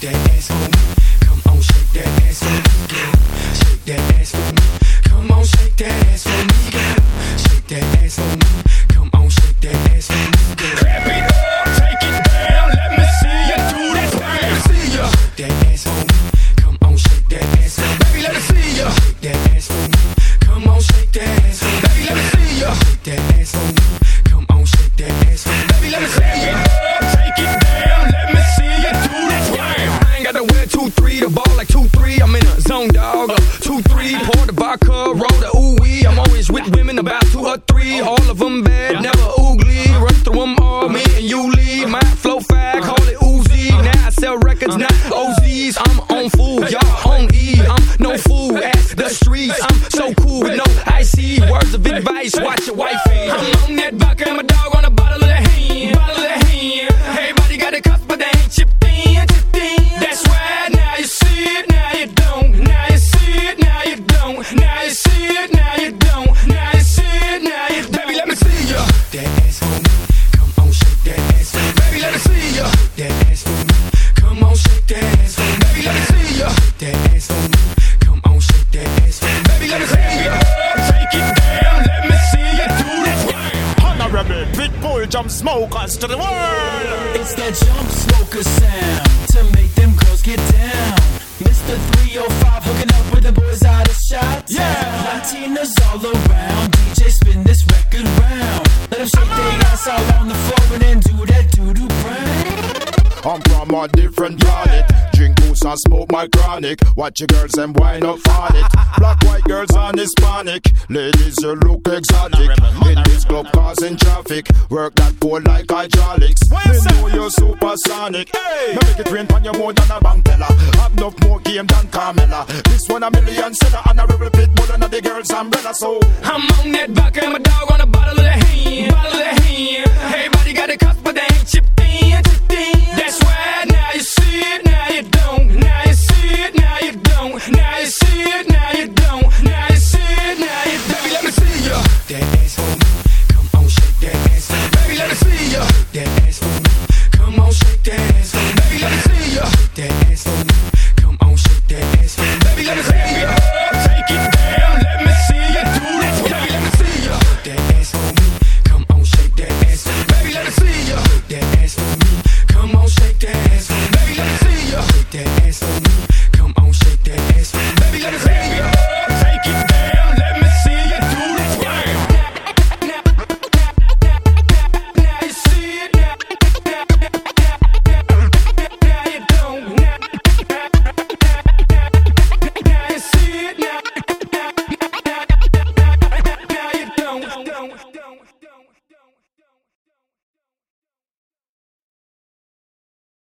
that ass for me. Come on, shake that ass for me, girl. Shake that ass for me. Come on, shake that ass for me, girl. Shake that ass for me. Come on, shake that ass for me, girl. Clap it up, take it down. Let me see you do that thing. Let me see you. Shake that ass for me. Come on, shake that ass for me. Baby, let me see you. Shake that ass for me. Come on, shake that ass for me. Baby, let me see you. Shake that ass for me. Come on, shake that ass for me. Baby, let me see you. Take it down. Let me see you do that thing. I ain't got to wear 2-3, the ball like 2-3. I'm in a zone, dog. 2-3, pour the vodka, roll the ooh-wee. I'm always with women about 2 or 3. All of them bad, never oogly. Run through them all, me and you lead. My flow fag, call it Uzi. Now I sell records, not OZs. I'm on food, y'all on E. I'm no fool at the streets. I'm so cool with no icy words of advice. Watch your wifey. I'm on that vodka and my dog on a bottle of the hand. Bottle of the hand. Everybody got a cup, but they ain't chipped in. Chipped in. That's right. Now you see it, now you don't. Now you see it, now you don't. Now you see it, now you don't. Now you see it, now you don't. Baby, let me see ya. That ass for me. Come on, shake that ass for me. Baby, let me see ya. That ass for me. Come on, shake that ass for me. Baby, let me see ya. That ass for me. Come on, shake that ass for me. Baby, let me see ya. Take it down. Let me see you do that thing. Honorable Pitbull jump smokers to the world. It's that jump smoker sound to make them girls get down. Mr. 305 hooking up with the boys out of shots. Yeah. Latinas all around. DJ spin this record round. Let them shake their ass all on the floor and then do that doo-doo brown. I'm from a different planet. Drink booze and smoke my chronic. Watch your girls and wind up on it. Black, white girls and Hispanic. Ladies, you look exotic. In this club causing traffic. Work that pole like hydraulics. Me know you're supersonic. Hey, make it rain on your more than a bank teller. Have enough more game than Carmella. This one a million seller and a rebel Pitbull and the girls umbrella. So I'm on that vodka and my dog on a bottle of the hand. Bottle of the hand. Everybody got a cup, but they ain't chipped in. Chipped in. That's right. Now you see it, now you don't. Now you see it, now you don't. Now you see it, now you don't. Now you see it, now you don't. Baby, let me see ya. That ass for me. Come on, shake that ass for me. Baby, let me see ya. That ass for me. Come on, shake that ass for me. Baby, let me see ya. That ass for me. Come on, shake that ass for me. Baby, let me see ya. Take it down. Let me see you do that. Baby, let me see ya. That ass for me. Come on, shake that ass for me. Baby, let me see ya. That ass for me. Come on, shake that ass for me. Baby, let me see ya. Shake that ass for me.